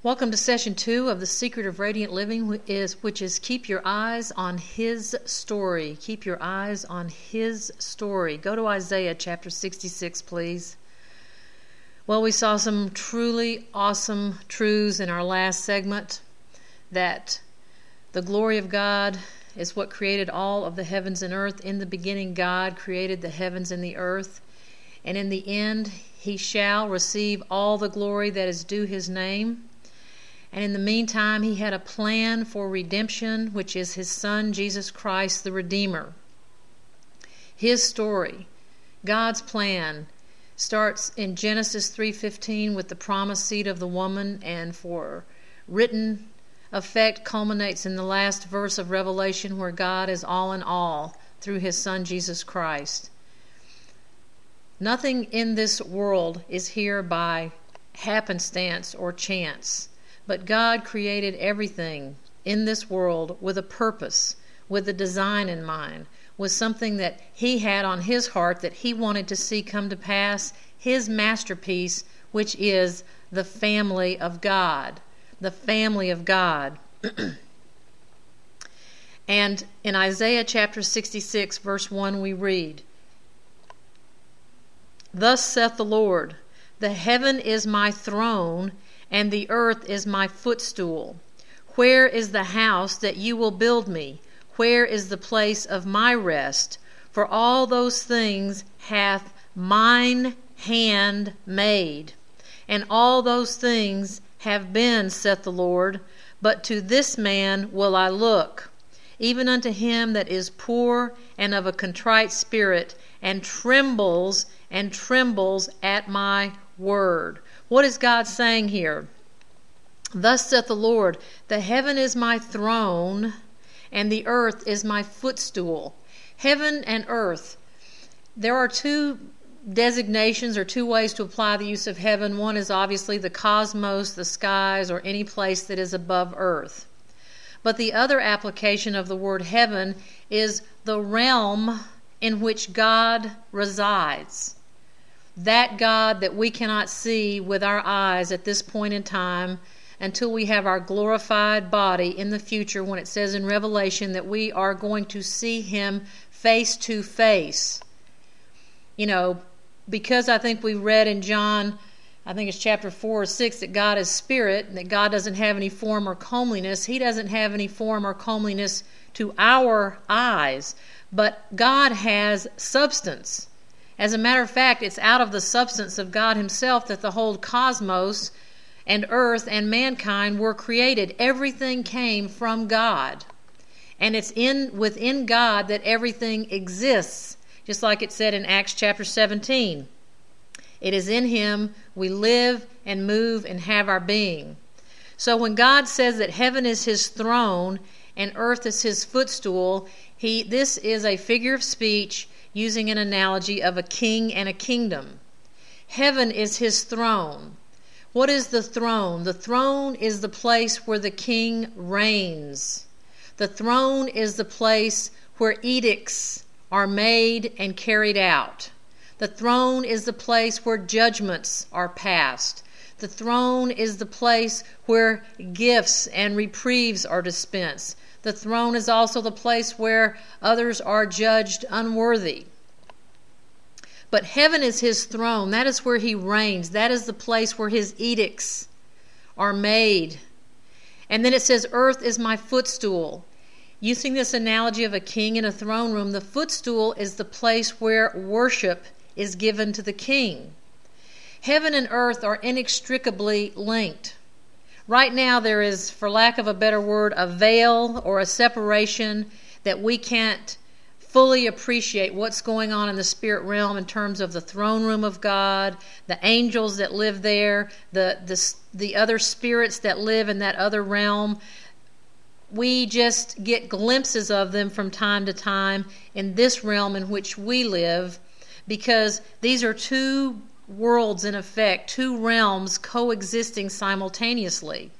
Welcome to session 2 of The Secret of Radiant Living, which is keep your eyes on His story. Keep your eyes on His story. Go to Isaiah chapter 66, please. Well, we saw some truly awesome truths in our last segment, that the glory of God is what created all of the heavens and earth. In the beginning, God created the heavens and the earth, and in the end, He shall receive all the glory that is due His name. And in the meantime, He had a plan for redemption, which is His Son, Jesus Christ, the Redeemer. His story, God's plan, starts in Genesis 3:15 with the promised seed of the woman, and for written effect culminates in the last verse of Revelation, where God is all in all through His Son, Jesus Christ. Nothing in this world is here by happenstance or chance. But God created everything in this world with a purpose, with a design in mind, with something that He had on His heart that He wanted to see come to pass, His masterpiece, which is the family of God. The family of God. And in Isaiah chapter 66, verse 1, we read, "Thus saith the Lord, the heaven is my throne, and the earth is my footstool. Where is the house that you will build me? Where is the place of my rest? For all those things hath mine hand made. And all those things have been, saith the Lord. But to this man will I look, even unto him that is poor and of a contrite spirit, and trembles at my word." What is God saying here? Thus saith the Lord, the heaven is my throne, and the earth is my footstool. Heaven and earth. There are two designations or two ways to apply the use of heaven. One is obviously the cosmos, the skies, or any place that is above earth. But the other application of the word heaven is the realm in which God resides. That God that we cannot see with our eyes at this point in time until we have our glorified body in the future, when it says in Revelation that we are going to see Him face to face. You know, because I think we read in John, I think it's chapter 4 or 6, that God is spirit, and that God doesn't have any form or comeliness. He doesn't have any form or comeliness to our eyes, but God has substance. As a matter of fact, it's out of the substance of God Himself that the whole cosmos and earth and mankind were created. Everything came from God. And it's within God that everything exists. Just like it said in Acts chapter 17. It is in Him we live and move and have our being. So when God says that heaven is His throne and earth is His footstool, this is a figure of speech using an analogy of a king and a kingdom. Heaven is His throne. What is the throne? The throne is the place where the king reigns. The throne is the place where edicts are made and carried out. The throne is the place where judgments are passed. The throne is the place where gifts and reprieves are dispensed. The throne is also the place where others are judged unworthy. But heaven is His throne. That is where He reigns. That is the place where His edicts are made. And then it says, earth is my footstool. Using this analogy of a king in a throne room, the footstool is the place where worship is given to the king. Heaven and earth are inextricably linked. Right now there is, for lack of a better word, a veil or a separation that we can't fully appreciate what's going on in the spirit realm in terms of the throne room of God, the angels that live there, the other spirits that live in that other realm. We just get glimpses of them from time to time in this realm in which we live, because these are two worlds in effect, two realms coexisting simultaneously.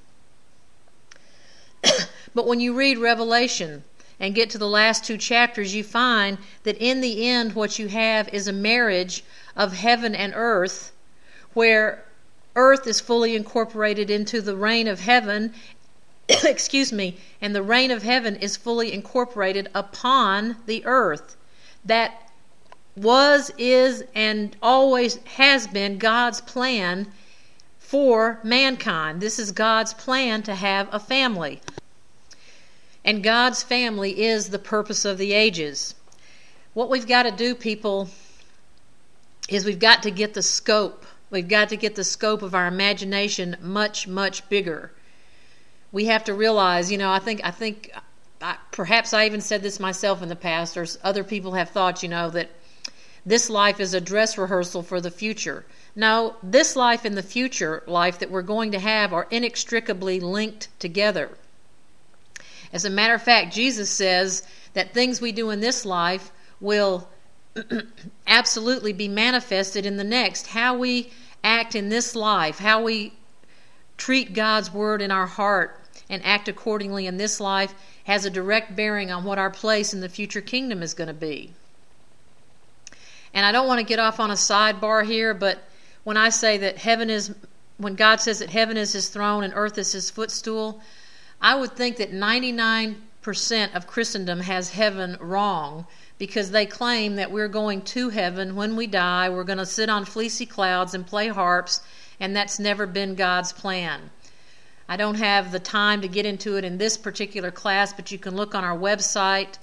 But when you read Revelation and get to the last two chapters, you find that in the end what you have is a marriage of heaven and earth, where earth is fully incorporated into the reign of heaven, excuse me, and the reign of heaven is fully incorporated upon the earth. That was, is, and always has been God's plan for mankind. This is God's plan to have a family. And God's family is the purpose of the ages. What we've got to do, people, is we've got to get the scope. We've got to get the scope of our imagination much, much bigger. We have to realize, I think perhaps I even said this myself in the past, or other people have thought, that this life is a dress rehearsal for the future. No, this life and the future life that we're going to have are inextricably linked together. As a matter of fact, Jesus says that things we do in this life will absolutely be manifested in the next. How we act in this life, how we treat God's word in our heart and act accordingly in this life has a direct bearing on what our place in the future kingdom is going to be. And I don't want to get off on a sidebar here, but when I say that when God says that heaven is his throne and earth is his footstool, I would think that 99% of Christendom has heaven wrong, because they claim that we're going to heaven when we die, we're going to sit on fleecy clouds and play harps, and that's never been God's plan. I don't have the time to get into it in this particular class, but you can look on our website,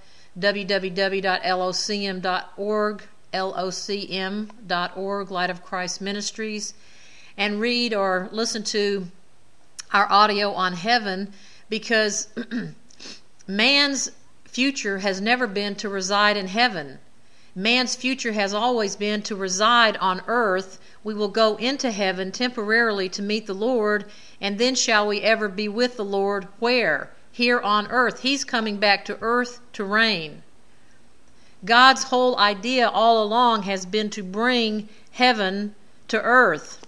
www.locm.org, LOCM.org, Light of Christ Ministries, and read or listen to our audio on heaven, because man's future has never been to reside in heaven. Man's future has always been to reside on earth. We will go into heaven temporarily to meet the Lord, and then shall we ever be with the Lord where? Here on earth. He's coming back to earth to reign. God's whole idea all along has been to bring heaven to earth.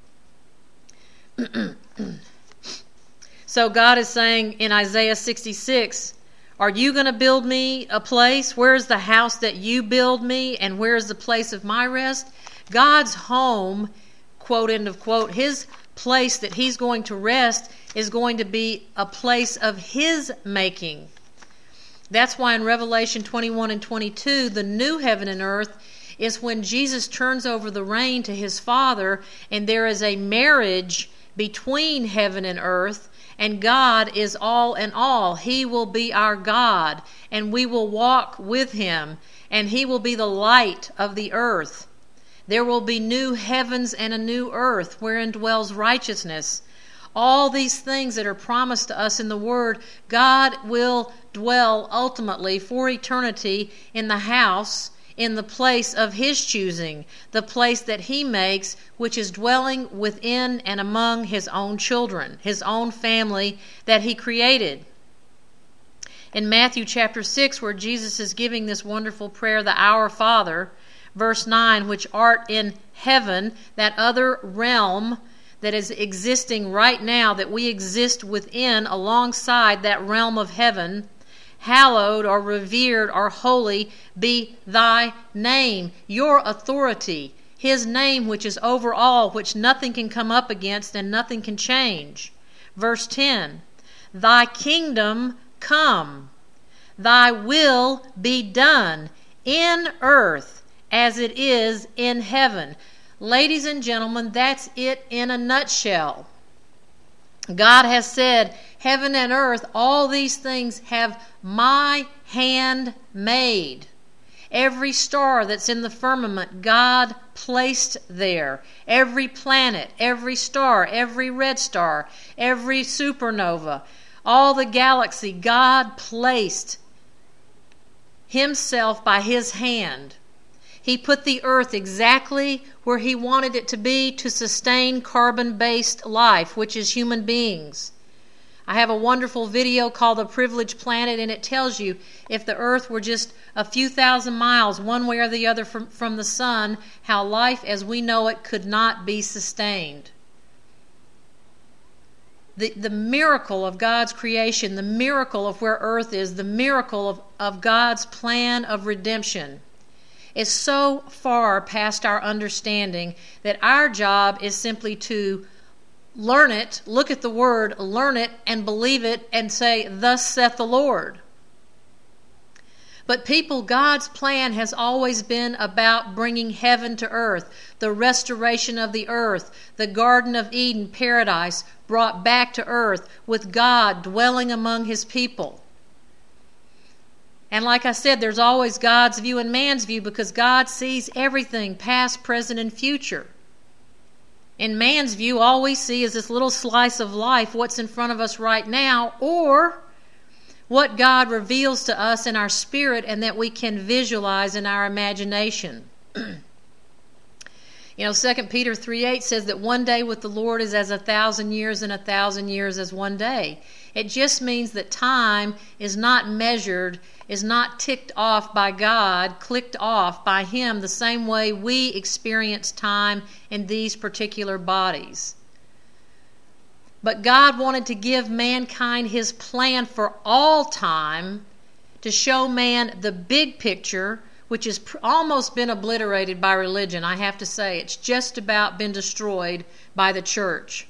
So God is saying in Isaiah 66, are you going to build me a place? Where's the house that you build me? And where's the place of my rest? God's home, quote, end of quote, his place that he's going to rest is going to be a place of his making. That's why in Revelation 21 and 22, the new heaven and earth is when Jesus turns over the reign to his Father, and there is a marriage between heaven and earth, and God is all in all. He will be our God, and we will walk with him, and he will be the light of the earth. There will be new heavens and a new earth wherein dwells righteousness. All these things that are promised to us in the Word, God will dwell ultimately for eternity in the house, in the place of his choosing, the place that he makes, which is dwelling within and among his own children, his own family that he created. In Matthew chapter 6, where Jesus is giving this wonderful prayer, the Our Father, verse 9, which art in heaven, that other realm that is existing right now, that we exist within alongside that realm of heaven, hallowed or revered or holy be thy name, your authority, his name which is over all, which nothing can come up against and nothing can change. Verse 10, thy kingdom come, thy will be done in earth as it is in heaven. Ladies and gentlemen, that's it in a nutshell. God has said, heaven and earth, all these things have my hand made. Every star that's in the firmament, God placed there. Every planet, every star, every red star, every supernova, all the galaxy, God placed himself by his hand. He put the earth exactly where he wanted it to be to sustain carbon-based life, which is human beings. I have a wonderful video called The Privileged Planet, and it tells you if the earth were just a few thousand miles one way or the other from the sun, how life as we know it could not be sustained. The miracle of God's creation, the miracle of where earth is, the miracle of God's plan of redemption is so far past our understanding that our job is simply to learn it, look at the word, learn it, and believe it, and say, "Thus saith the Lord." But people, God's plan has always been about bringing heaven to earth, the restoration of the earth, the Garden of Eden paradise brought back to earth with God dwelling among his people. And like I said, there's always God's view and man's view, because God sees everything, past, present, and future. In man's view, all we see is this little slice of life, what's in front of us right now, or what God reveals to us in our spirit and that we can visualize in our imagination. 2 Peter 3:8 says that one day with the Lord is as 1,000 years, and 1,000 years as one day. It just means that time is not measured, is not ticked off by God, clicked off by him the same way we experience time in these particular bodies. But God wanted to give mankind his plan for all time, to show man the big picture, which has almost been obliterated by religion. I have to say, it's just about been destroyed by the church.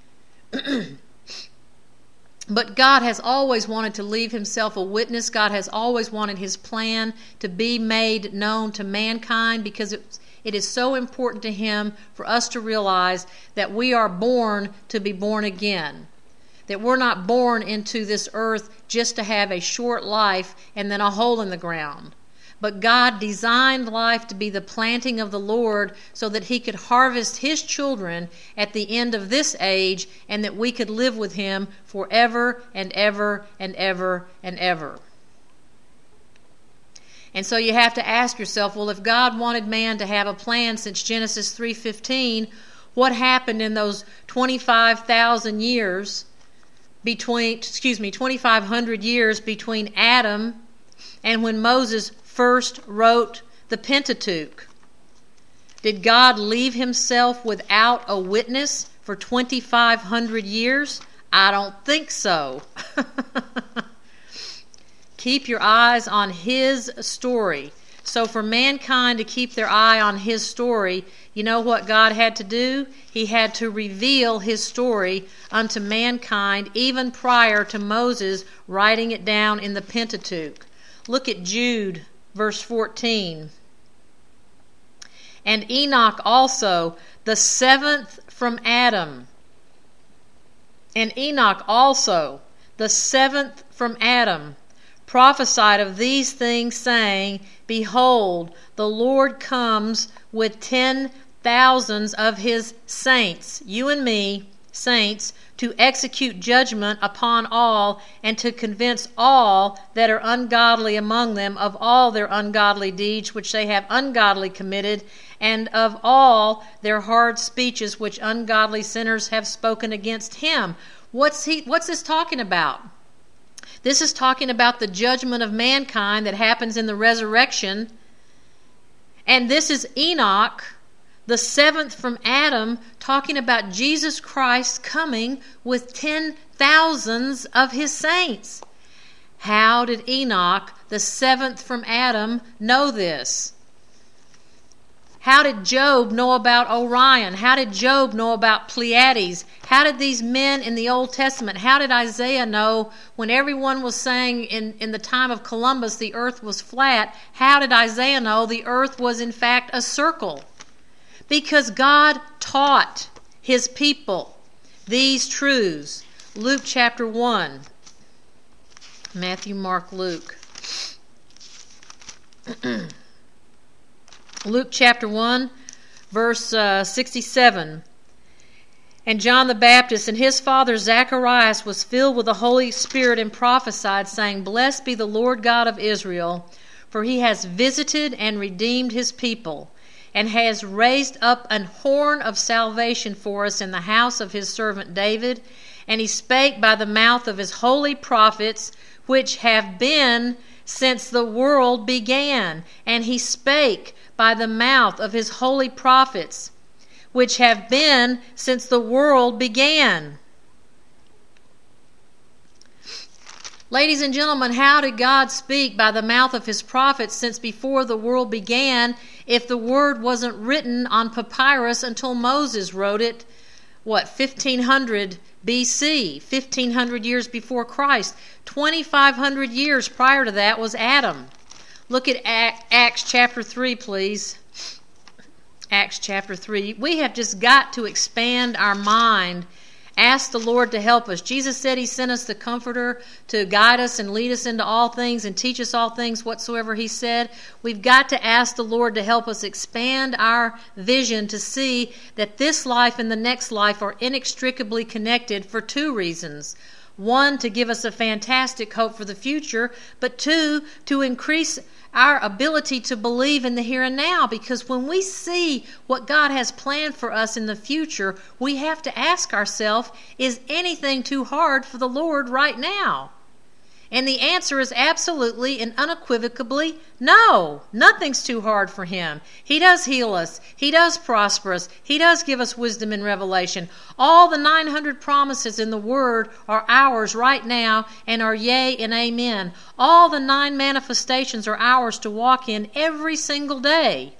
But God has always wanted to leave himself a witness. God has always wanted his plan to be made known to mankind, because it is so important to him for us to realize that we are born to be born again. That we're not born into this earth just to have a short life and then a hole in the ground. But God designed life to be the planting of the Lord so that he could harvest his children at the end of this age, and that we could live with him forever and ever and ever and ever. And so you have to ask yourself, well, if God wanted man to have a plan since Genesis 3:15, what happened in those 25,000 years between, 2,500 years between Adam and when Moses first wrote the Pentateuch? Did God leave himself without a witness for 2,500 years? I don't think so. Keep your eyes on his story. So for mankind to keep their eye on his story, you know what God had to do? He had to reveal his story unto mankind even prior to Moses writing it down in the Pentateuch. Look at Jude, verse 14. And Enoch also, the seventh from Adam. And Enoch also, the seventh from Adam, prophesied of these things, saying, Behold, the Lord comes with 10,000s of his saints, you and me, saints, to execute judgment upon all, and to convince all that are ungodly among them of all their ungodly deeds which they have ungodly committed, and of all their hard speeches which ungodly sinners have spoken against him. What's this talking about? This is talking about the judgment of mankind that happens in the resurrection. And this is Enoch, the seventh from Adam, talking about Jesus Christ coming with 10,000s of his saints. How did Enoch, the seventh from Adam, know this? How did Job know about Orion? How did Job know about Pleiades? How did these men in the Old Testament, how did Isaiah know when everyone was saying in the time of Columbus the earth was flat? How did Isaiah know the earth was in fact a circle? Because God taught his people these truths. Luke chapter 1. Matthew, Mark, Luke. Luke chapter 1, verse 67. And John the Baptist and his father Zacharias was filled with the Holy Spirit and prophesied, saying, Blessed be the Lord God of Israel, for he has visited and redeemed his people, and has raised up an horn of salvation for us in the house of his servant David. And he spake by the mouth of his holy prophets, which have been since the world began. And he spake by the mouth of his holy prophets, which have been since the world began. Ladies and gentlemen, how did God speak by the mouth of his prophets since before the world began if the word wasn't written on papyrus until Moses wrote it 1500 BC, 1500 years before Christ. 2,500 years prior to that was Adam. Look at Acts chapter 3, please. Acts chapter 3. We have just got to expand our mind. Ask the Lord to help us. Jesus said He sent us the Comforter to guide us and lead us into all things and teach us all things whatsoever He said. We've got to ask the Lord to help us expand our vision to see that this life and the next life are inextricably connected for two reasons. One, to give us a fantastic hope for the future, but two, to increase our ability to believe in the here and now, because when we see what God has planned for us in the future, we have to ask ourselves, is anything too hard for the Lord right now? And the answer is absolutely and unequivocally no. Nothing's too hard for Him. He does heal us. He does prosper us. He does give us wisdom and revelation. All the 900 promises in the Word are ours right now and are yea and amen. All the 9 manifestations are ours to walk in every single day.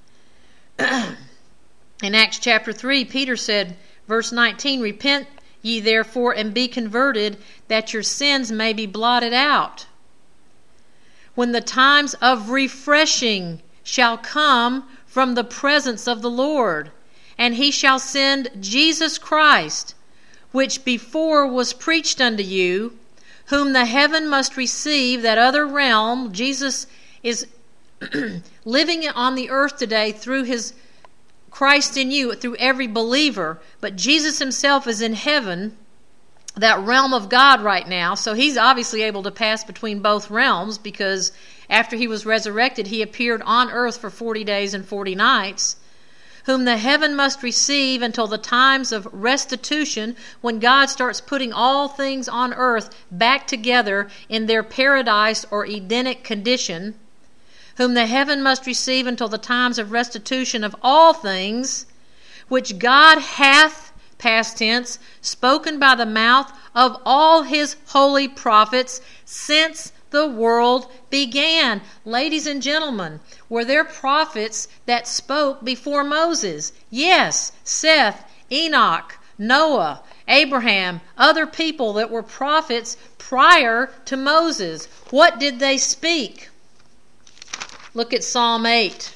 In Acts chapter 3, Peter said, verse 19, "Repent ye therefore and be converted, that your sins may be blotted out, when the times of refreshing shall come from the presence of the Lord, and He shall send Jesus Christ, which before was preached unto you, whom the heaven must receive," that other realm. Jesus is living on the earth today through His Christ in you, through every believer, but Jesus Himself is in heaven, that realm of God right now, so He's obviously able to pass between both realms, because after He was resurrected, He appeared on earth for 40 days and 40 nights, whom the heaven must receive until the times of restitution, when God starts putting all things on earth back together in their paradise or Edenic condition, whom the heaven must receive until the times of restitution of all things, which God hath, past tense, spoken by the mouth of all His holy prophets since the world began. Ladies and gentlemen, were there prophets that spoke before Moses? Yes, Seth, Enoch, Noah, Abraham, other people that were prophets prior to Moses. What did they speak? Look at Psalm 8,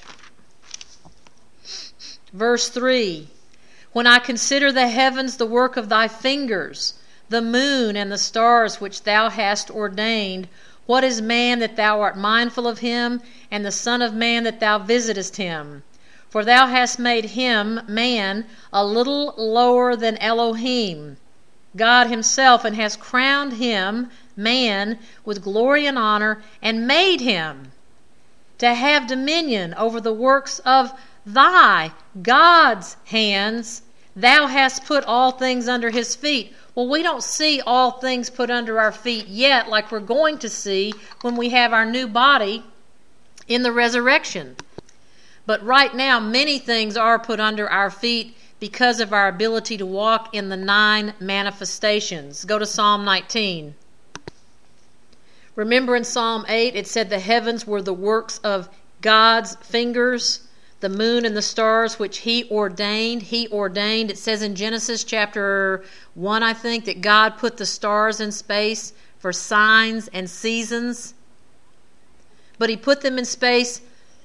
verse 3. "When I consider the heavens, the work of thy fingers, the moon and the stars which thou hast ordained, what is man that thou art mindful of him, and the son of man that thou visitest him? For thou hast made him, man, a little lower than Elohim, God Himself, and hast crowned him, man, with glory and honor, and made him to have dominion over the works of thy, God's hands. Thou hast put all things under His feet." Well, we don't see all things put under our feet yet, like we're going to see when we have our new body in the resurrection. But right now, many things are put under our feet because of our ability to walk in the 9 manifestations. Go to Psalm 19. Remember in Psalm 8, it said the heavens were the works of God's fingers, the moon and the stars which He ordained. He ordained. It says in Genesis chapter 1, I think, that God put the stars in space for signs and seasons. But He put them in space.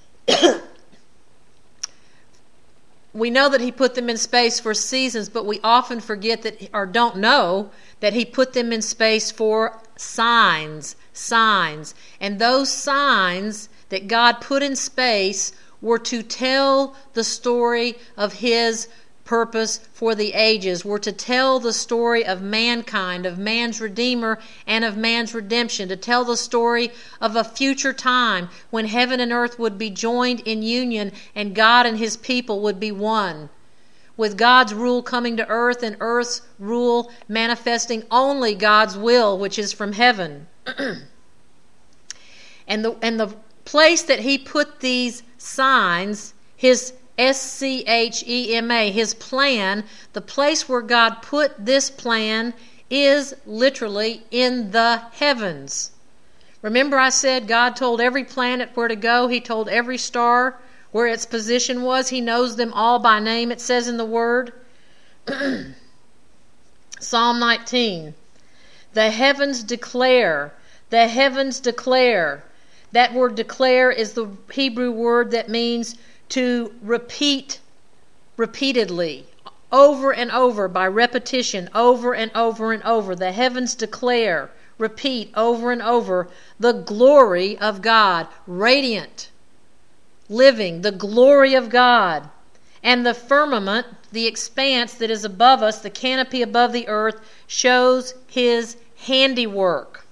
We know that He put them in space for seasons, but we often forget that, or don't know, that He put them in space for signs. And those signs that God put in space were to tell the story of His purpose for the ages, were to tell the story of mankind, of man's Redeemer and of man's redemption, to tell the story of a future time when heaven and earth would be joined in union and God and His people would be one, with God's rule coming to earth and earth's rule manifesting only God's will, which is from heaven. And the place that He put these signs, His SCHEMA, His plan, the place where God put this plan is literally in the heavens. Remember I said God told every planet where to go. He told every star where its position was. He knows them all by name, it says in the Word. Psalm 19. The heavens declare. The heavens declare. That word declare is the Hebrew word that means to repeat repeatedly, over and over, by repetition, over and over and over. The heavens declare, repeat over and over, the glory of God, radiant, living, the glory of God. And the firmament, the expanse that is above us, the canopy above the earth, shows his handiwork.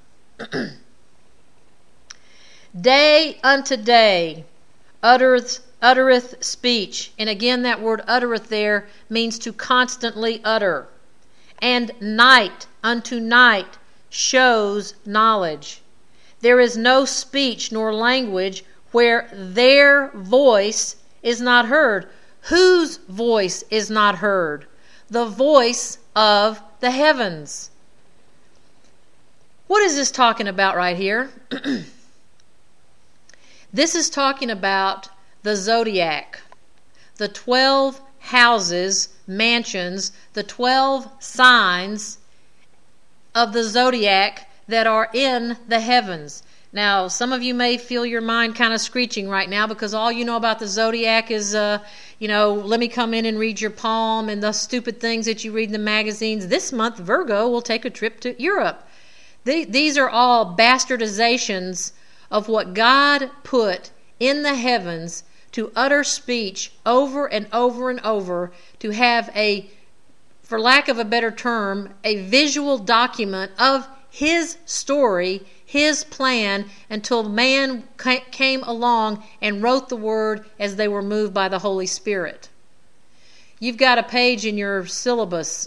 Day unto day uttereth speech. And again, that word uttereth there means to constantly utter. And night unto night shows knowledge. There is no speech nor language where their voice is not heard. Whose voice is not heard? The voice of the heavens. What is this talking about right here? This is talking about the zodiac, the 12 houses, mansions, the 12 signs of the zodiac that are in the heavens. Now, some of you may feel your mind kind of screeching right now because all you know about the zodiac is, let me come in and read your palm and the stupid things that you read in the magazines. This month, Virgo will take a trip to Europe. These are all bastardizations of what God put in the heavens to utter speech over and over and over, to have for lack of a better term, a visual document of his story, his plan, until man came along and wrote the word as they were moved by the Holy Spirit. You've got a page in your syllabus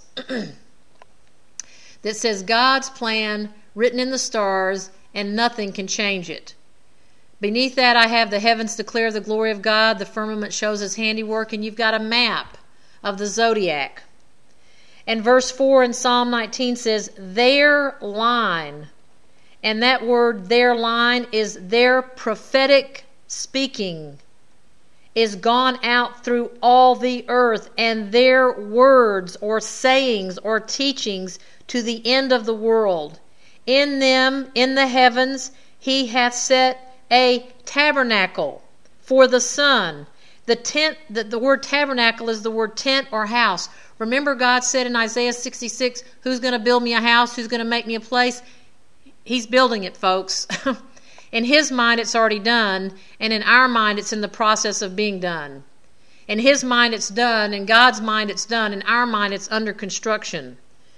that says God's plan written in the stars, and nothing can change it. Beneath that, I have the heavens declare the glory of God, the firmament shows his handiwork, and you've got a map of the zodiac. And verse 4 in Psalm 19 says, their line. And that word, their line, is their prophetic speaking, is gone out through all the earth, and their words or sayings or teachings to the end of the world. In them, in the heavens, he hath set a tabernacle for the sun. The tent, the word tabernacle is the word tent or house. Remember, God said in Isaiah 66, who's going to build me a house? Who's going to make me a place? He's building it, folks. In his mind, it's already done, and in our mind, it's in the process of being done. In his mind, it's done. In God's mind, it's done. In our mind, it's under construction.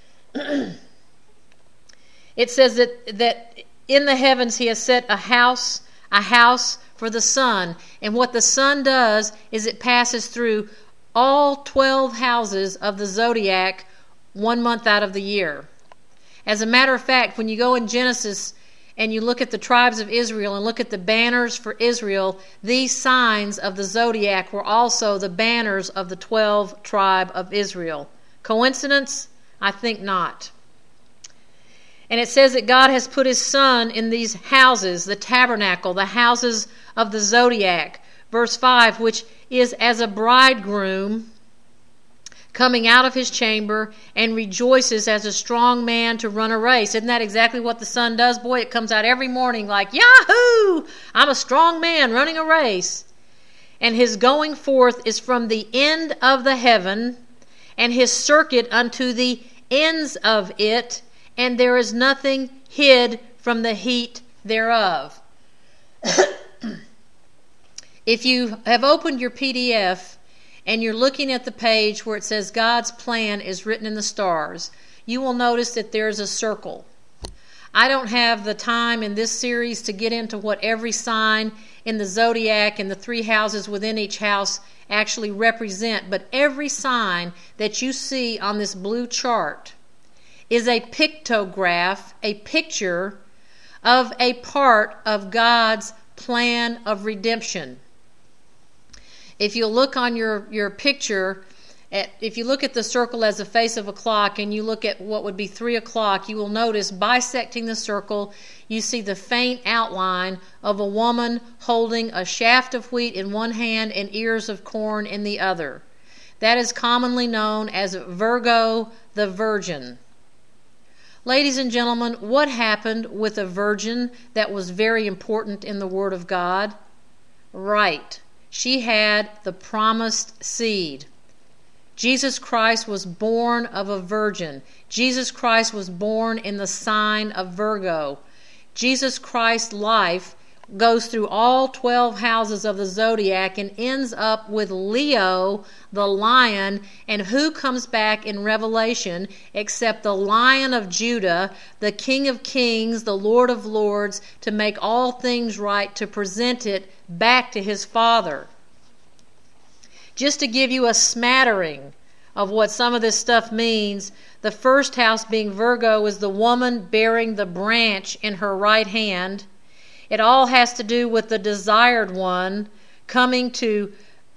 It says that in the heavens he has set a house for the sun. And what the sun does is it passes through all 12 houses of the zodiac 1 month out of the year. As a matter of fact, when you go in Genesis and you look at the tribes of Israel and look at the banners for Israel, these signs of the zodiac were also the banners of the 12 tribe of Israel. Coincidence? I think not. And it says that God has put his son in these houses, the tabernacle, the houses of the zodiac. Verse 5, which is as a bridegroom coming out of his chamber and rejoices as a strong man to run a race. Isn't that exactly what the sun does? Boy, it comes out every morning like, Yahoo! I'm a strong man running a race. And his going forth is from the end of the heaven, and his circuit unto the ends of it, and there is nothing hid from the heat thereof. If you have opened your PDF and you're looking at the page where it says God's plan is written in the stars, you will notice that there's a circle. I don't have the time in this series to get into what every sign in the zodiac and the 3 houses within each house actually represent, but every sign that you see on this blue chart is a pictograph, a picture of a part of God's plan of redemption. If you look on your picture, if you look at the circle as the face of a clock and you look at what would be 3 o'clock, you will notice bisecting the circle, you see the faint outline of a woman holding a shaft of wheat in one hand and ears of corn in the other. That is commonly known as Virgo the Virgin. Ladies and gentlemen, what happened with a virgin that was very important in the Word of God? Right. She had the promised seed. Jesus Christ was born of a virgin. Jesus Christ was born in the sign of Virgo. Jesus Christ's life goes through all 12 houses of the zodiac and ends up with Leo, the lion. And who comes back in Revelation except the Lion of Judah, the King of Kings, the Lord of Lords, to make all things right, to present it back to his Father. Just to give you a smattering of what some of this stuff means, the first house, being Virgo, is the woman bearing the branch in her right hand. It all has to do with the desired one coming to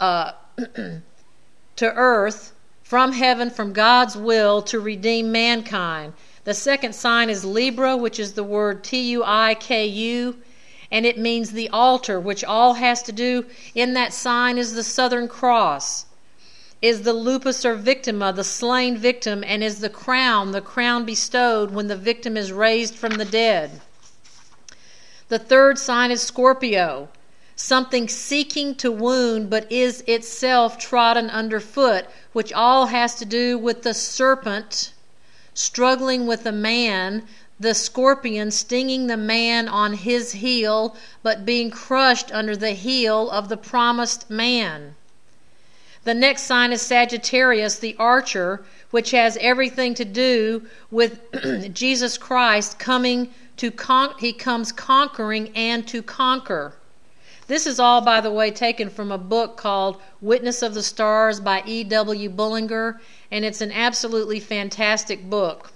earth from heaven, from God's will, to redeem mankind. The second sign is Libra, which is the word Tuiku, and it means the altar, which all has to do, in that sign is the Southern Cross, is the lupus or victima, the slain victim, and is the crown bestowed when the victim is raised from the dead. The third sign is Scorpio, something seeking to wound but is itself trodden underfoot, which all has to do with the serpent struggling with a man, the scorpion stinging the man on his heel, but being crushed under the heel of the promised man. The next sign is Sagittarius, the archer, which has everything to do with Jesus Christ coming to he comes conquering and to conquer. This is all, by the way, taken from a book called Witness of the Stars by E.W. Bullinger, and it's an absolutely fantastic book.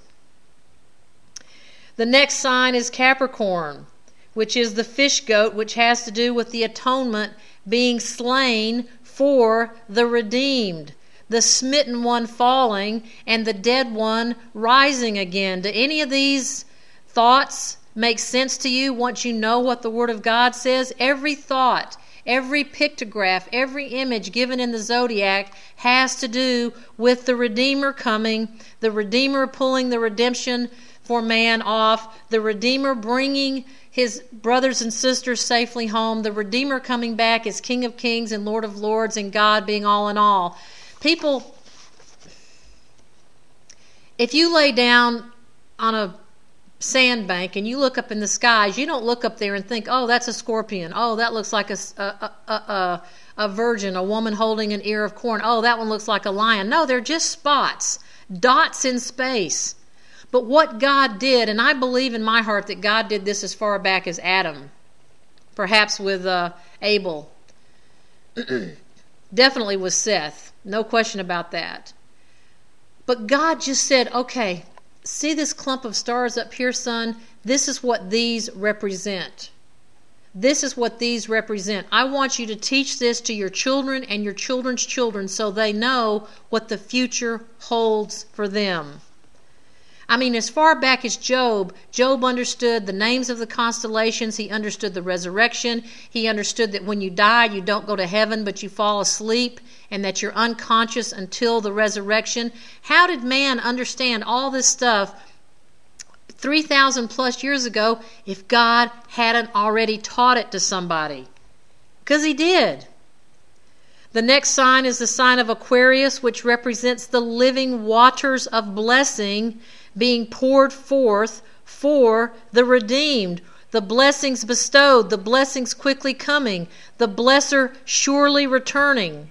The next sign is Capricorn, which is the fish goat, which has to do with the atonement being slain for the redeemed, the smitten one falling and the dead one rising again. Do any of these thoughts make sense to you once you know what the Word of God says? Every thought, every pictograph, every image given in the zodiac has to do with the Redeemer coming, the Redeemer pulling the redemption for man off, the Redeemer bringing his brothers and sisters safely home, the Redeemer coming back as King of Kings and Lord of Lords, and God being all in all. People, if you lay down on a sandbank and you look up in the skies, you don't look up there and think, oh, that's a scorpion. Oh, that looks like a virgin, a woman holding an ear of corn. Oh, that one looks like a lion. No, they're just spots, dots in space. But what God did, and I believe in my heart that God did this as far back as Adam, perhaps with Abel, definitely with Seth, no question about that. But God just said, okay, see this clump of stars up here, son? This is what these represent. This is what these represent. I want you to teach this to your children and your children's children so they know what the future holds for them. I mean, as far back as Job understood the names of the constellations. He understood the resurrection. He understood that when you die, you don't go to heaven, but you fall asleep, and that you're unconscious until the resurrection. How did man understand all this stuff 3,000 plus years ago if God hadn't already taught it to somebody? Because he did. The next sign is the sign of Aquarius, which represents the living waters of blessing being poured forth for the redeemed. The blessings bestowed, the blessings quickly coming, the blesser surely returning.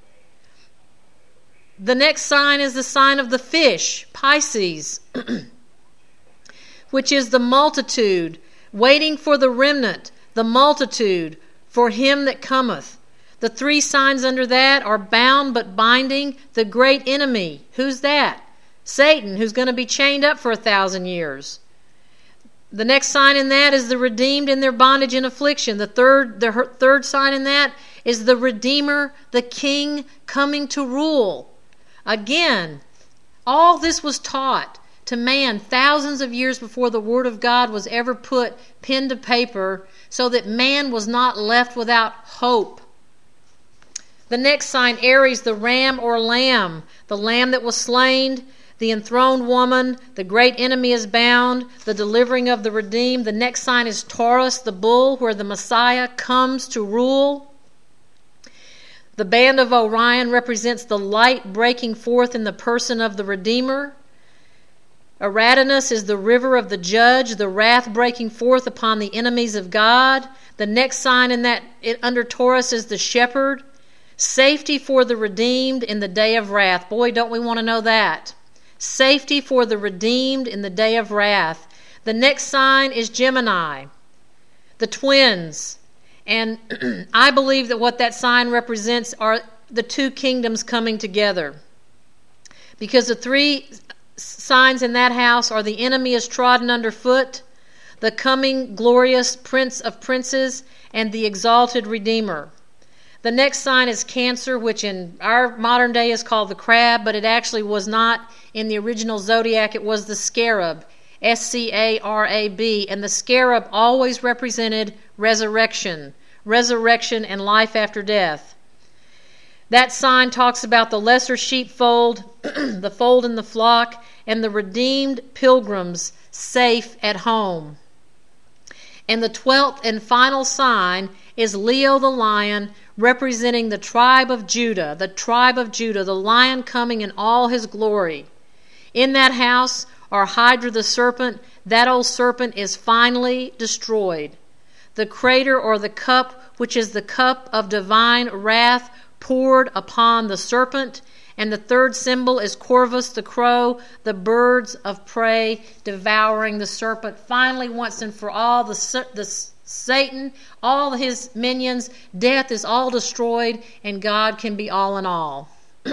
The next sign is the sign of the fish, Pisces, which is the multitude, waiting for the remnant, the multitude, for him that cometh. The three signs under that are bound but binding, the great enemy. Who's that? Satan, who's going to be chained up for 1,000 years. The next sign in that is the redeemed in their bondage and affliction. The third sign in that is the Redeemer, the King, coming to rule. Again, all this was taught to man thousands of years before the Word of God was ever put pen to paper, so that man was not left without hope. The next sign, Aries, the ram or lamb, the lamb that was slain, The enthroned woman, the great enemy is bound, the delivering of the redeemed. The next sign is Taurus, the bull, where the Messiah comes to rule. The band of Orion represents the light breaking forth in the person of the Redeemer. Eridanus is the river of the judge, the wrath breaking forth upon the enemies of God. The next sign under Taurus is the shepherd. Safety for the redeemed in the day of wrath. Boy, don't we want to know that. Safety for the redeemed in the day of wrath. The next sign is Gemini, the twins. And I believe that what that sign represents are the two kingdoms coming together. Because the three signs in that house are the enemy is trodden underfoot, the coming glorious Prince of Princes, and the exalted Redeemer. The next sign is Cancer, which in our modern day is called the crab, but it actually was not in the original zodiac. It was the scarab, S-C-A-R-A-B, and the scarab always represented resurrection and life after death. That sign talks about the lesser sheepfold, the fold in the flock, and the redeemed pilgrims safe at home. And the 12th and final sign is Leo the lion, representing the tribe of Judah, the lion coming in all his glory. In that house are Hydra the serpent. That old serpent is finally destroyed. The crater or the cup, which is the cup of divine wrath, poured upon the serpent. And the third symbol is Corvus the crow, the birds of prey devouring the serpent. Finally, once and for all, the Satan, all his minions, death is all destroyed, and God can be all in all.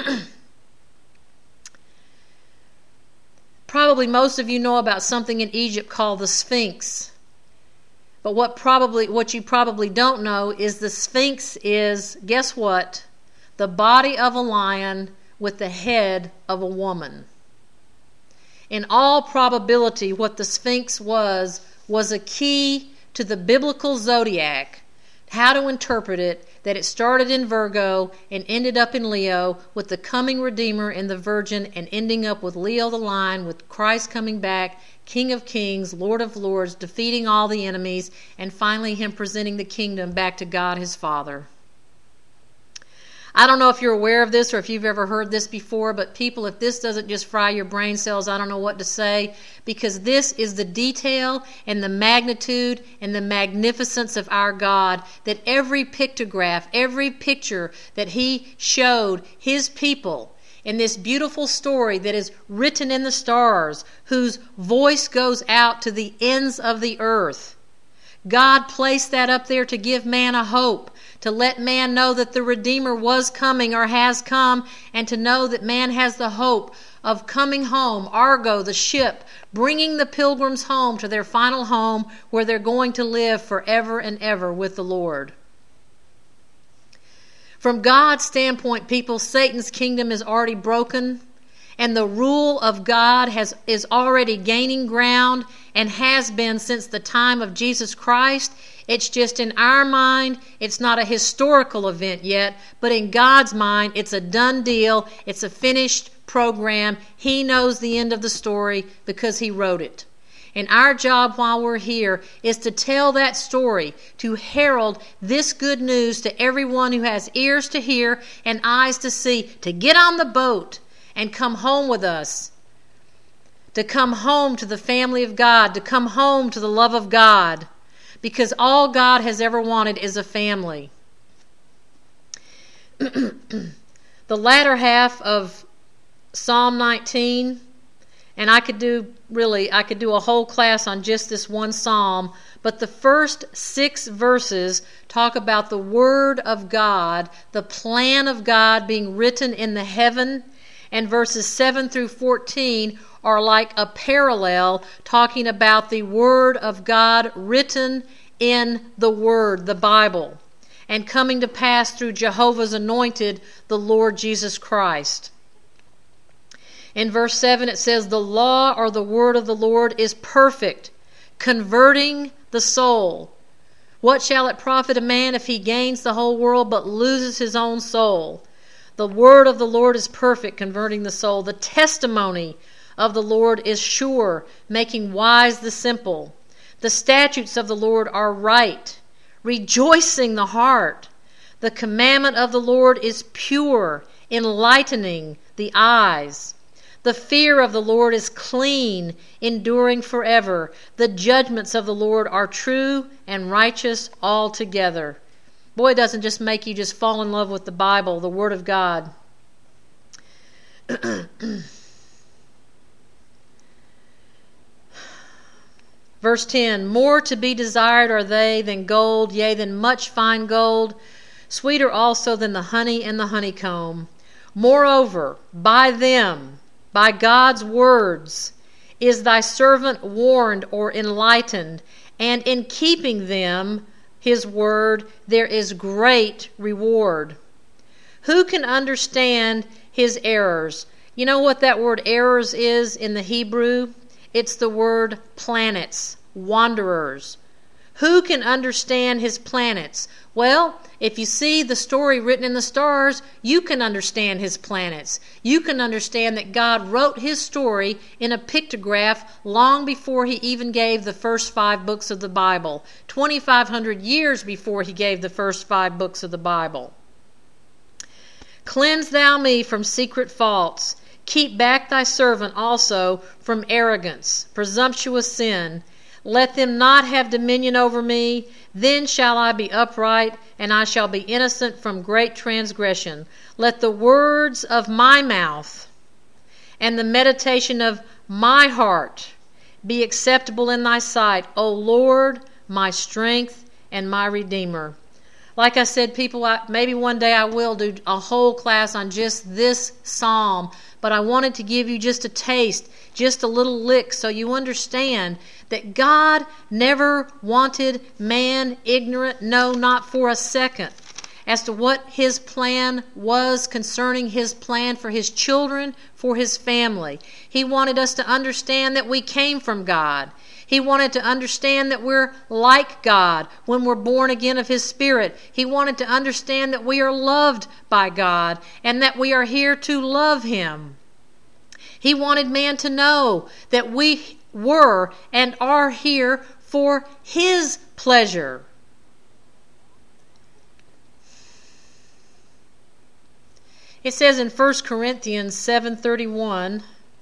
Probably most of you know about something in Egypt called the Sphinx. But what you probably don't know is the Sphinx is, guess what? The body of a lion with the head of a woman. In all probability, what the Sphinx was a key to the biblical zodiac, how to interpret it, that it started in Virgo and ended up in Leo with the coming Redeemer and the Virgin, and ending up with Leo the lion, with Christ coming back, King of Kings, Lord of Lords, defeating all the enemies, and finally him presenting the kingdom back to God his Father. I don't know if you're aware of this or if you've ever heard this before, but people, if this doesn't just fry your brain cells, I don't know what to say, because this is the detail and the magnitude and the magnificence of our God, that every pictograph, every picture that he showed his people in this beautiful story that is written in the stars, whose voice goes out to the ends of the earth. God placed that up there to give man a hope, to let man know that the Redeemer was coming or has come, and to know that man has the hope of coming home, Argo, the ship, bringing the pilgrims home to their final home where they're going to live forever and ever with the Lord. From God's standpoint, people, Satan's kingdom is already broken, and the rule of God is already gaining ground and has been since the time of Jesus Christ. It's just in our mind, it's not a historical event yet, but in God's mind, it's a done deal. It's a finished program. He knows the end of the story because he wrote it. And our job while we're here is to tell that story, to herald this good news to everyone who has ears to hear and eyes to see, to get on the boat and come home with us, to come home to the family of God, to come home to the love of God, because all God has ever wanted is a family. The latter half of Psalm 19, and I could do a whole class on just this one psalm, but the first 6 verses talk about the Word of God, the plan of God being written in the heaven, and verses 7 through 14 are like a parallel talking about the Word of God written in the Word, the Bible, and coming to pass through Jehovah's anointed, the Lord Jesus Christ. In verse 7 it says, "The law or the word of the Lord is perfect, converting the soul. What shall it profit a man if he gains the whole world but loses his own soul? The word of the Lord is perfect, converting the soul. The testimony of the Lord is sure, making wise the simple. The statutes of the Lord are right, rejoicing the heart. The commandment of the Lord is pure, enlightening the eyes. The fear of the Lord is clean, enduring forever. The judgments of the Lord are true and righteous altogether. Boy, it doesn't just make you just fall in love with the Bible, the Word of God. Verse 10, more to be desired are they than gold, yea, than much fine gold, sweeter also than the honey and the honeycomb. Moreover, by them, by God's words, is thy servant warned or enlightened, and in keeping them, his word, there is great reward. Who can understand his errors? You know what that word errors is in the Hebrew? It's the word planets, wanderers. Who can understand his planets? Well, if you see the story written in the stars, you can understand his planets. You can understand that God wrote his story in a pictograph long before he even gave the first 5 books of the Bible, 2,500 years before he gave the first 5 books of the Bible. Cleanse thou me from secret faults. Keep back thy servant also from arrogance, presumptuous sin. Let them not have dominion over me. Then shall I be upright, and I shall be innocent from great transgression. Let the words of my mouth and the meditation of my heart be acceptable in thy sight, O Lord, my strength and my Redeemer. Like I said, people, maybe one day I will do a whole class on just this psalm, but I wanted to give you just a taste, just a little lick, so you understand that God never wanted man ignorant, no, not for a second, as to what his plan was concerning his plan for his children, for his family. He wanted us to understand that we came from God. He wanted to understand that we're like God when we're born again of his Spirit. He wanted to understand that we are loved by God and that we are here to love him. He wanted man to know that we were and are here for his pleasure. It says in 1 Corinthians 7:31,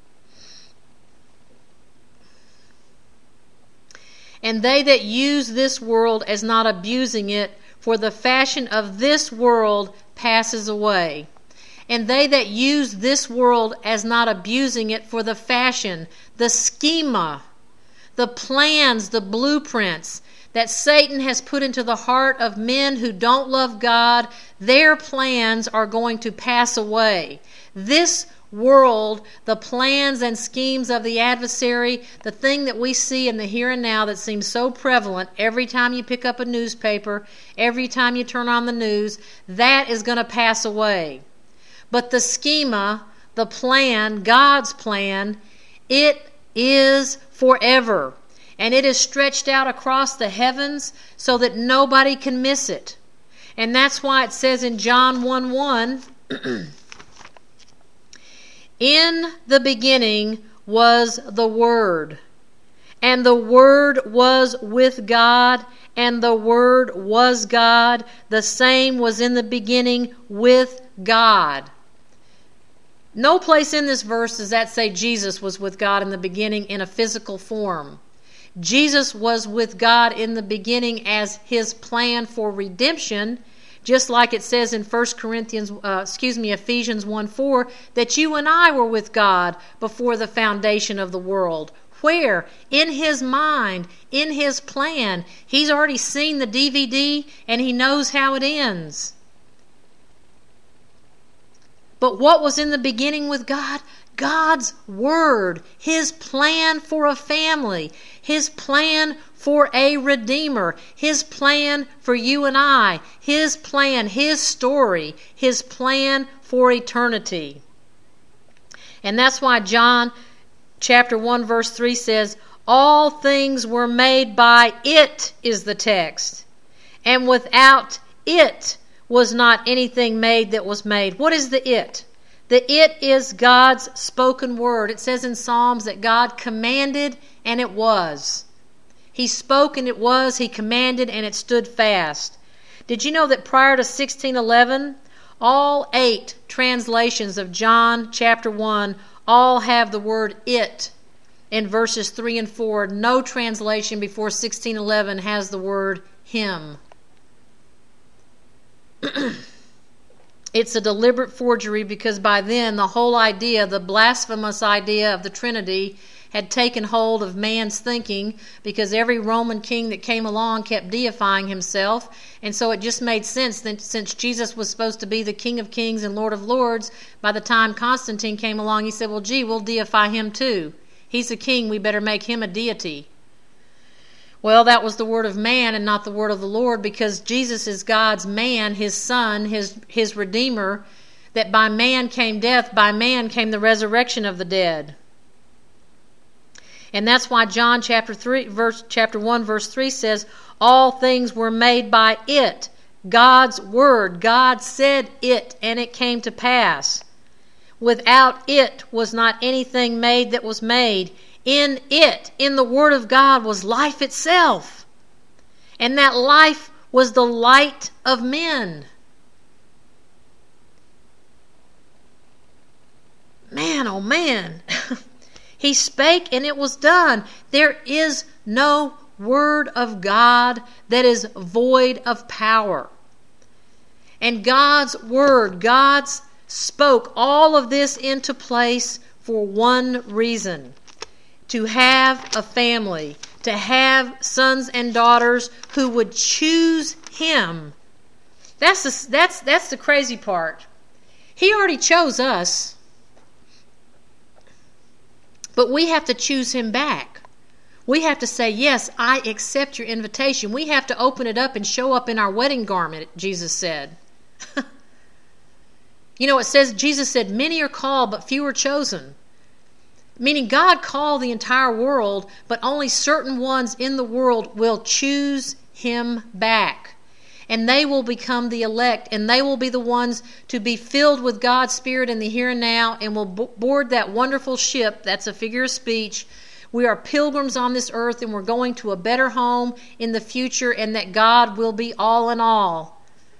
and they that use this world as not abusing it, for the fashion of this world passes away. And they that use this world as not abusing it, for the fashion, the schema, the plans, the blueprints that Satan has put into the heart of men who don't love God, their plans are going to pass away. This world, the plans and schemes of the adversary, the thing that we see in the here and now that seems so prevalent every time you pick up a newspaper, every time you turn on the news, that is going to pass away. But the schema, the plan, God's plan, it is forever. And it is stretched out across the heavens so that nobody can miss it. And that's why it says in John 1:1, in the beginning was the Word, and the Word was with God, and the Word was God. The same was in the beginning with God. No place in this verse does that say Jesus was with God in the beginning in a physical form. Jesus was with God in the beginning as his plan for redemption, just like it says in Ephesians 1:4, that you and I were with God before the foundation of the world. Where? In his mind, in his plan. He's already seen the DVD and he knows how it ends. But what was in the beginning with God? God's Word, his plan for a family, his plan for a Redeemer, his plan for you and I, his plan, his story, his plan for eternity. And that's why John chapter 1 verse 3 says, all things were made by it, is the text. And without it was not anything made that was made. What is the it? The it is God's spoken word. It says in Psalms that God commanded and it was. He spoke and it was. He commanded and it stood fast. Did you know that prior to 1611, all 8 translations of John chapter 1 all have the word it in verses 3 and 4. No translation before 1611 has the word him. It's a deliberate forgery because by then the whole idea, the blasphemous idea of the Trinity, had taken hold of man's thinking because every Roman king that came along kept deifying himself. And so it just made sense that since Jesus was supposed to be the King of Kings and Lord of Lords, by the time Constantine came along, he said, well, gee, we'll deify him too. He's a king, we better make him a deity. Well, that was the word of man and not the word of the Lord, because Jesus is God's man, his son, his Redeemer, that by man came death, by man came the resurrection of the dead. And that's why John chapter 1, verse 3 says, all things were made by it, God's word. God said it, and it came to pass. Without it was not anything made that was made. In it, in the Word of God, was life itself. And that life was the light of men. Man, oh man. He spake and it was done. There is no word of God that is void of power. And God's word, God's spoke all of this into place for one reason: to have a family, to have sons and daughters who would choose him. That's the crazy part. He already chose us, but we have to choose him back. We have to say, yes, I accept your invitation. We have to open it up and show up in our wedding garment, Jesus said. You know, it says, Jesus said, many are called, but few are chosen. Meaning God called the entire world, but only certain ones in the world will choose him back. And they will become the elect, and they will be the ones to be filled with God's Spirit in the here and now, and will board that wonderful ship. That's a figure of speech. We are pilgrims on this earth, and we're going to a better home in the future, and that God will be all in all.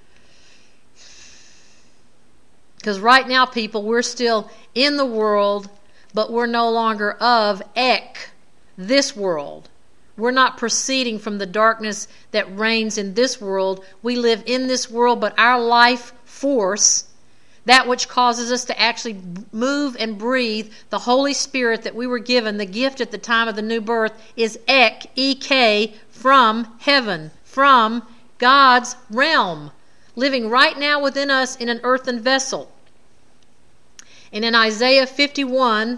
Because right now, people, we're still in the world, but we're no longer of this world. We're not proceeding from the darkness that reigns in this world. We live in this world, but our life force, that which causes us to actually move and breathe, the Holy Spirit that we were given, the gift at the time of the new birth, is ek, from heaven, from God's realm, living right now within us in an earthen vessel. And in Isaiah 51,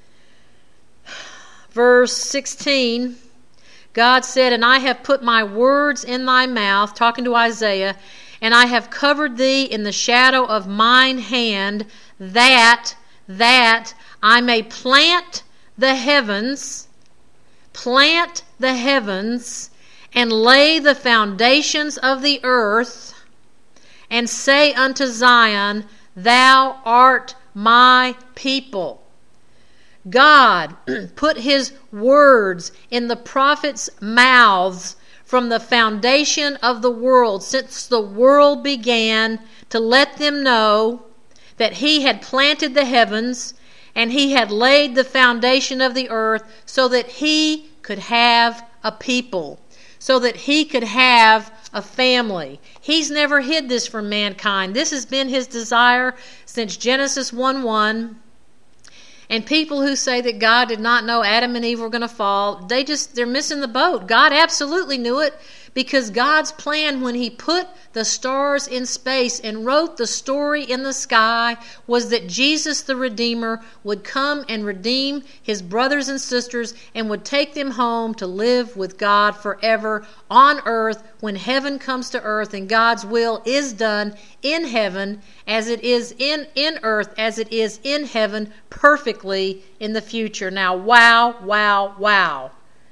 verse 16, God said, and I have put my words in thy mouth, talking to Isaiah, and I have covered thee in the shadow of mine hand, that I may plant the heavens, and lay the foundations of the earth, and say unto Zion, thou art my people. God put his words in the prophets' mouths from the foundation of the world, since the world began, to let them know that he had planted the heavens and he had laid the foundation of the earth so that he could have a people, so that he could have a family. He's never hid this from mankind. This has been his desire since Genesis 1:1. And people who say that God did not know Adam and Eve were going to fall, they're missing the boat. God absolutely knew it, because God's plan when he put the stars in space and wrote the story in the sky was that Jesus the Redeemer would come and redeem his brothers and sisters and would take them home to live with God forever on earth when heaven comes to earth and God's will is done in heaven as it is in earth as it is in heaven perfectly in the future. Now, wow, wow, wow.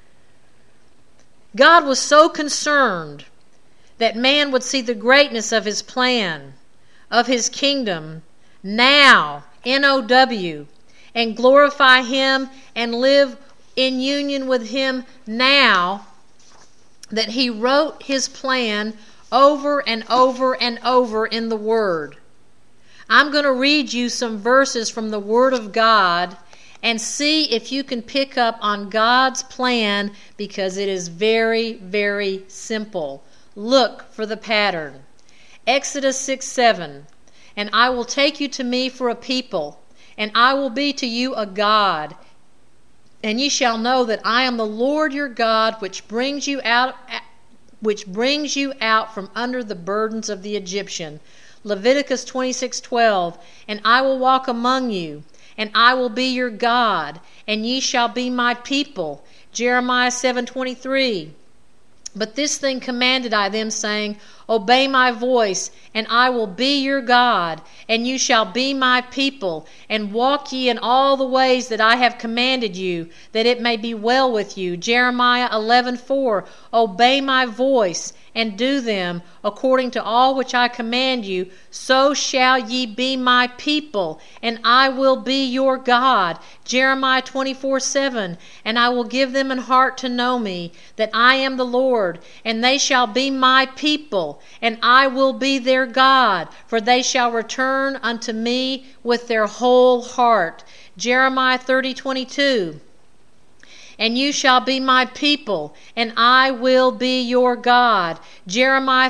God was so concerned that man would see the greatness of his plan, of his kingdom, now N-O-W, and glorify him and live in union with him now that he wrote his plan over and over and over in the Word. I'm going to read you some verses from the Word of God and see if you can pick up on God's plan, because it is very, very simple. Look for the pattern. Exodus 6:7, and I will take you to me for a people, and I will be to you a God, and ye shall know that I am the Lord your God, which brings you out from under the burdens of the Egyptian. Leviticus 26:12, and I will walk among you, and I will be your God, and ye shall be my people. Jeremiah 7:23, but this thing commanded I them, saying, obey my voice, and I will be your God, and you shall be my people, and walk ye in all the ways that I have commanded you, that it may be well with you. Jeremiah 11:4, obey my voice, and do them according to all which I command you, so shall ye be my people, and I will be your God. Jeremiah 24:7, and I will give them an heart to know me, that I am the Lord, and they shall be my people, and I will be their God, for they shall return unto me with their whole heart. Jeremiah 30:22, and you shall be my people, and I will be your God. Jeremiah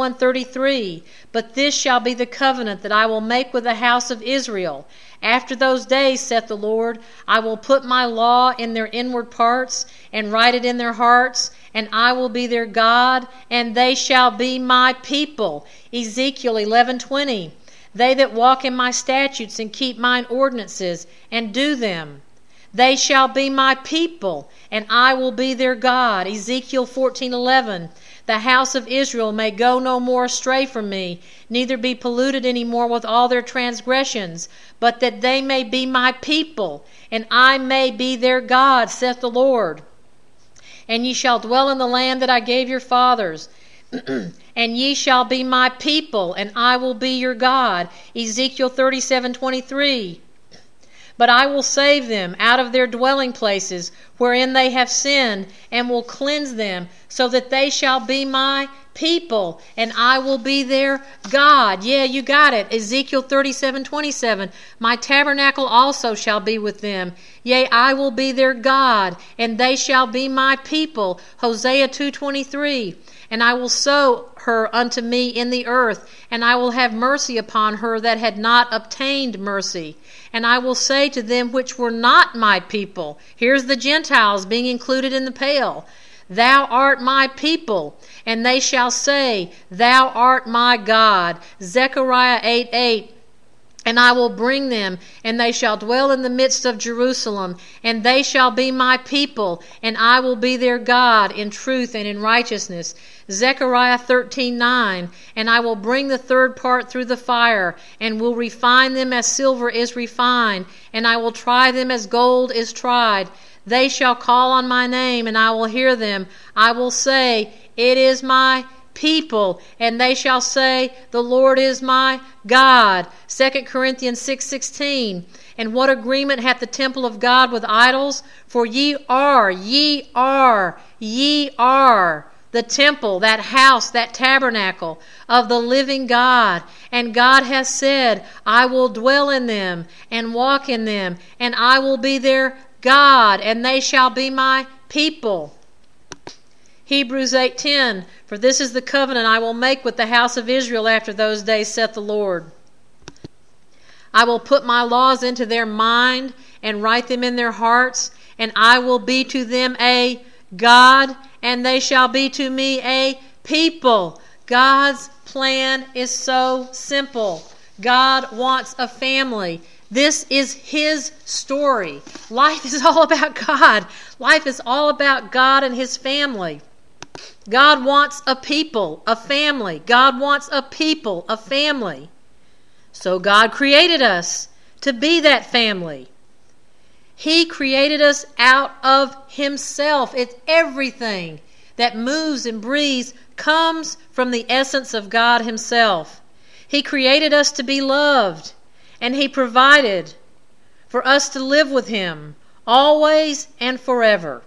31:33, but this shall be the covenant that I will make with the house of Israel. After those days, saith the Lord, I will put my law in their inward parts, and write it in their hearts, and I will be their God, and they shall be my people. Ezekiel 11:20, they that walk in my statutes and keep mine ordinances, and do them, they shall be my people, and I will be their God. Ezekiel 14:11, the house of Israel may go no more astray from me, neither be polluted any more with all their transgressions, but that they may be my people, and I may be their God, saith the Lord. And ye shall dwell in the land that I gave your fathers, and ye shall be my people, and I will be your God. Ezekiel 37:23, but I will save them out of their dwelling places wherein they have sinned, and will cleanse them, so that they shall be my people, and I will be their God. Yeah, you got it. Ezekiel 37:27, my tabernacle also shall be with them. Yea, I will be their God, and they shall be my people. Hosea 2:23, and I will sow her unto me in the earth, and I will have mercy upon her that had not obtained mercy. And I will say to them which were not my people, here's the Gentiles being included in the pale, thou art my people, and they shall say, thou art my God. Zechariah 8:8, and I will bring them, and they shall dwell in the midst of Jerusalem, and they shall be my people, and I will be their God in truth and in righteousness. Zechariah 13:9, and I will bring the third part through the fire, and will refine them as silver is refined, and I will try them as gold is tried. They shall call on my name, and I will hear them. I will say, it is my people, and they shall say, the Lord is my God. 2 Corinthians 6:16, and what agreement hath the temple of God with idols? For ye are the temple, that house, that tabernacle of the living God. And God has said, I will dwell in them and walk in them, and I will be their God, and they shall be my people. Hebrews 8:10, for this is the covenant I will make with the house of Israel after those days, saith the Lord. I will put my laws into their mind and write them in their hearts, and I will be to them a God, and they shall be to me a people. God's plan is so simple. God wants a family. This is His story. Life is all about God. Life is all about God and His family. God wants a people, a family. God wants a people, a family. So God created us to be that family. He created us out of Himself. It's everything that moves and breathes comes from the essence of God Himself. He created us to be loved, And He provided for us to live with Him always and forever.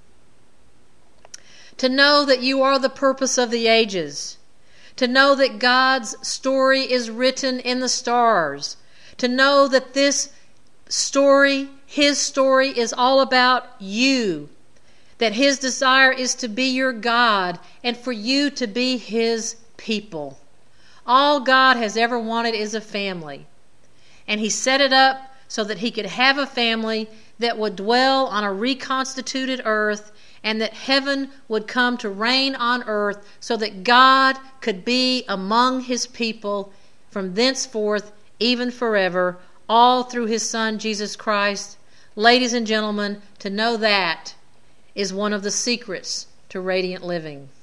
To know that you are the purpose of the ages. To know that God's story is written in the stars. To know that this story, His story, is all about you. That His desire is to be your God and for you to be His people. All God has ever wanted is a family. And He set it up so that He could have a family that would dwell on a reconstituted earth, and that heaven would come to reign on earth so that God could be among His people from thenceforth, even forever, all through His Son, Jesus Christ. Ladies and gentlemen, to know that is one of the secrets to radiant living.